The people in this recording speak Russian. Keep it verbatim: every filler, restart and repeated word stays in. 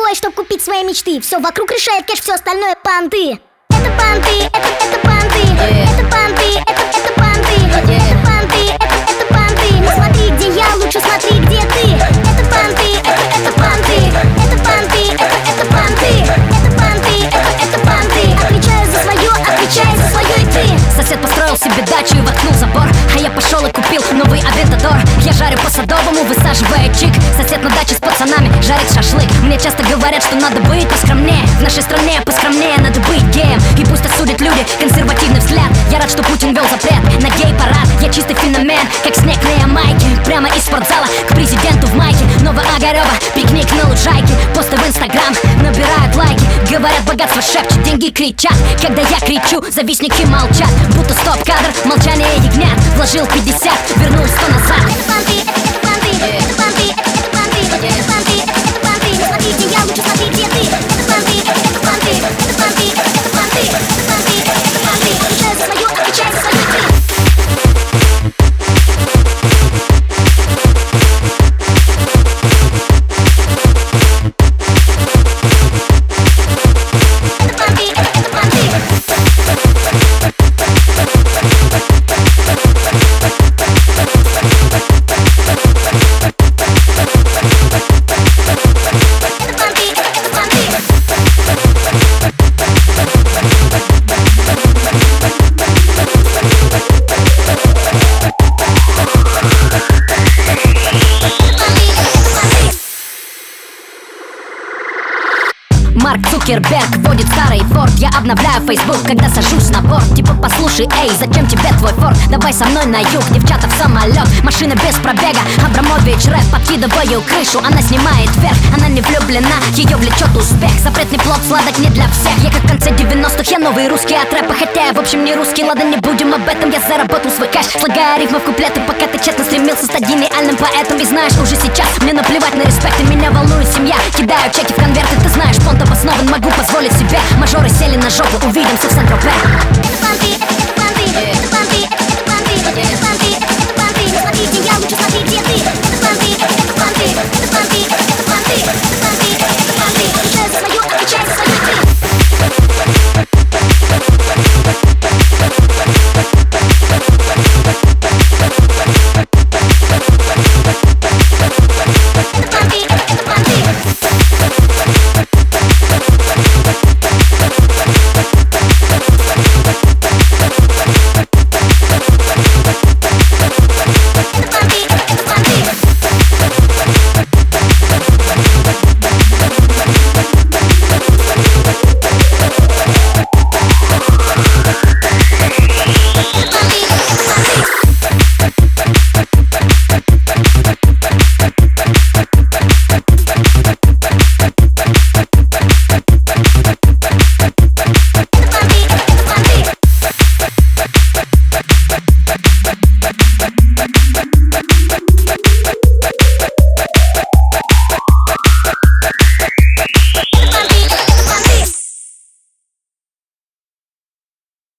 собой, чтобы купить свои мечты. Все вокруг решает кэш, все остальное понты. Это понты, это, это понты, yeah. Это понты, это, это понты, yeah. Это понты, это, это понты. Не смотри, где я, лучше смотри, где ты. Это понты, это, это понты, это понты, это, это понты, это понты, это, это понты. Отвечаю за свое, отвечаю за свое и ты. Сосед построил себе дачу и воткнул забор, а я пошел и купил новый Авентадор. Я жарю по Садовому, высаживая чик. Сосед на даче с пацанами жарит шашлык. Мне часто говорят, что надо быть поскромнее. В нашей стране поскромнее надо быть геем. И пусть осудят люди консервативный взгляд. Я рад, что Путин вел запрет на гей-парад. Я чистый феномен, как снег на Ямайке. Прямо из спортзала к президенту в майке. Новоогарева, пикник на лужайке. Посты в Инстаграм набирают лайки. Говорят, богатство шепчет, деньги кричат. Когда я кричу, завистники молчат. Будто стоп-кадр, молчание ягнят. Вложил пятьдесят, вернул сто назад. Это понты, это понты, это понты, это понты, это понты, это понты. Не смотри, где я, лучше смотри, где ты. Это понты, это понты, это понты, это понты, это понты, это понты. Отвечаю за свое, отвечаю за свое ты. Марк Цукерберг водит старый форд. Я обновляю Facebook, когда сажусь на борт. Типа послушай, эй, зачем тебе твой форд? Давай со мной на юг, девчата в самолет. Машина без пробега, Абрамович рэп. Подкидываю крышу, она снимает вверх. Она не влюблена, ее влечет успех. Запретный плод, сладок не для всех. Я как в конце девяностых, я новый русский от рэпа. Хотя я в общем не русский, ладно, не будем об этом. Я заработал свой кэш, слагая рифмы в куплеты. Пока ты честно стремился стать гениальным поэтом. И знаешь, уже сейчас мне наплевать на респект. И меня волнует семья, кидаю чеки в конверты. Ты знаешь, понт обоснован, могу позволить себе. Мажоры сели на жопу, увидимся в Сент-Тропе.